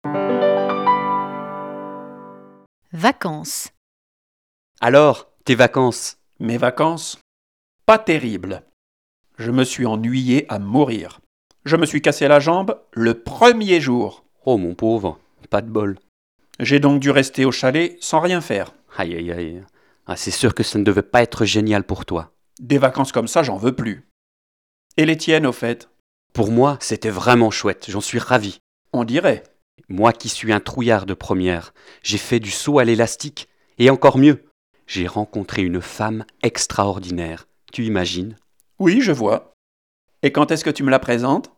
Vacances. Alors, tes vacances? Mes vacances? Pas terribles. Je me suis ennuyé à mourir. Je me suis cassé la jambe le premier jour. Oh mon pauvre, pas de bol. J'ai donc dû rester au chalet sans rien faire. Aïe aïe aïe. Ah, c'est sûr que ça ne devait pas être génial pour toi. Des vacances comme ça, j'en veux plus. Et les tiennes, au fait? Pour moi, c'était vraiment chouette, j'en suis ravi. On dirait. Moi qui suis un trouillard de première, j'ai fait du saut à l'élastique. Et encore mieux, j'ai rencontré une femme extraordinaire. Tu imagines? Oui, je vois. Et quand est-ce que tu me la présentes?